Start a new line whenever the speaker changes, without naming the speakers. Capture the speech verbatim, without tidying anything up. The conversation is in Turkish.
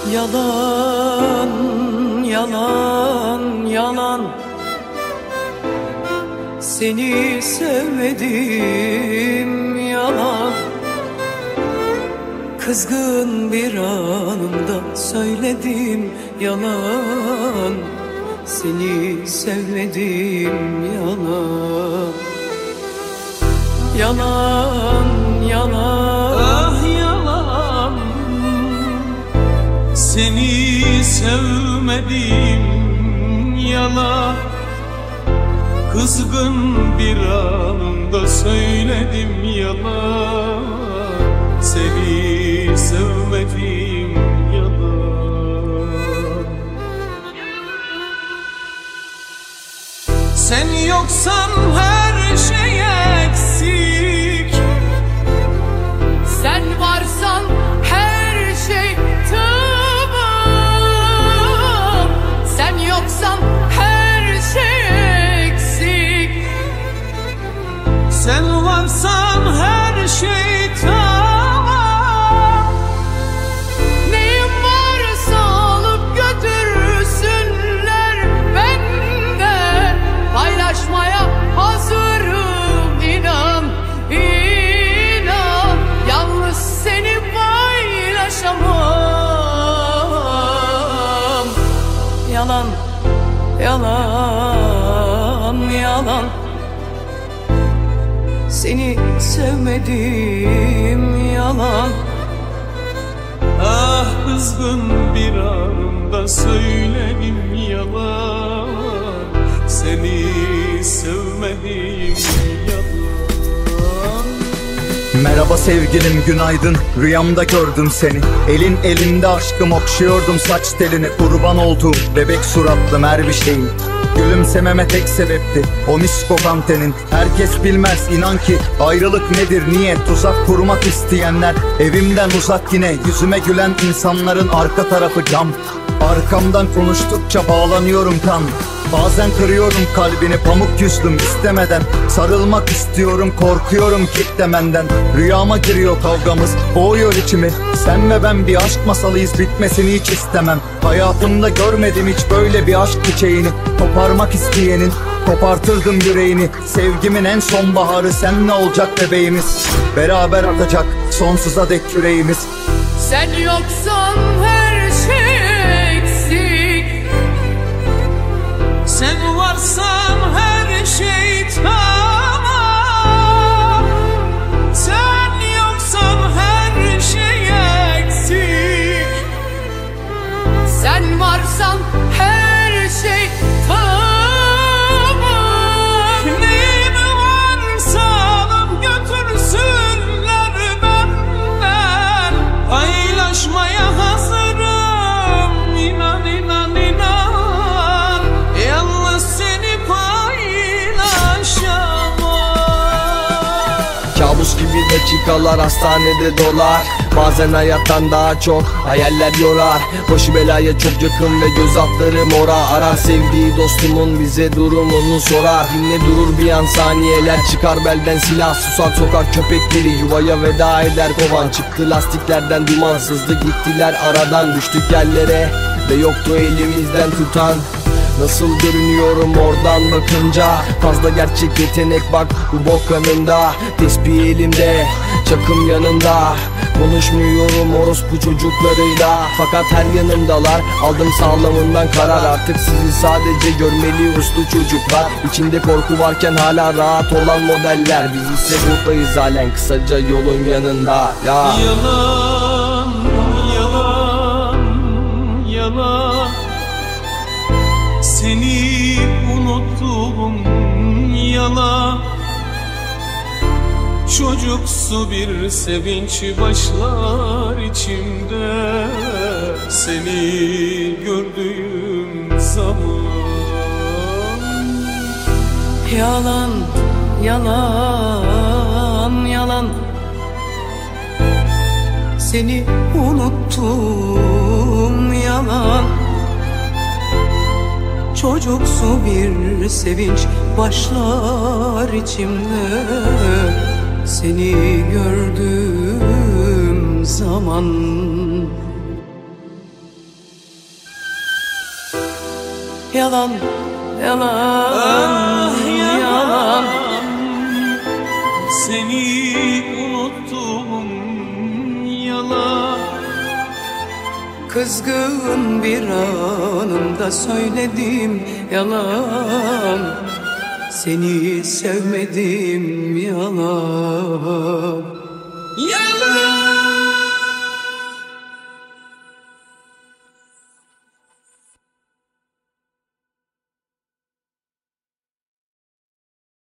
Yalan, yalan, yalan. Seni sevmedim, yalan. Kızgın bir anımda söyledim, yalan. Seni sevmedim, yalan. Yalan, yalan,
ah yalan. Seni sevmedim, yalan. Kızgın bir anımda söyledim, yalan. Seni sevmedim, yalan. Sen yoksan her şey eksik.
Sen varsan her şey tamam. Sen yoksan her şey eksik.
Sen varsan her şey tamam.
Neyim varsa alıp götürsünler benden. Paylaşmaya hazırım, inan, inan. Yalnız seni paylaşamam. Yalan, yalan, yalan. Seni sevmedim, yalan.
Ah kızgın bir anımda söyledim, yalan. Seni sevmedim, yalan.
Merhaba sevgilim, günaydın. Rüyamda gördüm seni. Elin elinde aşkım, okşuyordum saç telini. Kurban olduğum bebek suratlı mervişeyim. Gülümsememe tek sebepti o mis kokan tenin. Herkes bilmez inan ki ayrılık nedir, niye tuzak kurmak isteyenler evimden uzak. Yine yüzüme gülen insanların arka tarafı cam. Arkamdan konuştukça bağlanıyorum kan. Bazen kırıyorum kalbini, pamuk yüzlüm istemeden. Sarılmak istiyorum, korkuyorum kitlemenden. Rüyama giriyor kavgamız, boğuyor içimi. Sen ve ben bir aşk masalıyız, bitmesini hiç istemem. Hayatımda görmedim hiç böyle bir aşk çiçeğini. Koparmak isteyenin kopartırdım yüreğini. Sevgimin en son baharı sen, ne olacak bebeğimiz? Beraber atacak sonsuza dek yüreğimiz.
Sen yoksan her şey eksik.
Sen varsan her şey tamam. Sen yoksan her şey eksik.
Sen varsan her şey tamam.
Neyim varsa alıp götürsünler benden. Paylaşmaya hazırım, inan, inan, inan. Yalnız seni paylaşamam.
Kabus gibi dakikalar hastanede dolar. Bazen hayattan daha çok hayaller yorar. Başı belaya çok yakın ve göz altları mora. Arar sevdiği dostumun bize durumunu sorar. Dinle durur bir an saniyeler, çıkar belden silah. Susar sokak köpekleri, yuvaya veda eder kovan. Çıktı lastiklerden duman, sızdı gittiler aradan. Düştük yerlere ve yoktu elimizden tutan. Nasıl görünüyorum oradan bakınca? Fazla gerçek yetenek bak bu bok kanında. Tespih elimde, çakım yanında. Konuşmuyorum orospu çocuklarıyla, fakat her yanımdalar. Aldım sağlamından karar, artık sizi sadece görmeli uslu çocuklar. İçinde korku varken hala rahat olan modeller. Biz ise buradayız halen, kısaca yolun yanında ya.
Yalan, yalan, yalan. Seni unuttum, yalan. Çocuksu bir sevinç başlar içimde, seni gördüğüm zaman.
Yalan, yalan, yalan. Seni unuttum, yalan. Çocuksu bir sevinç başlar içimde, seni gördüğüm zaman. Yalan, yalan,
Ah
yalan.
yalan, seni unuttum yalan.
Kızgın bir anımda söyledim yalan. Seni sevmedim yalan.
Yalan.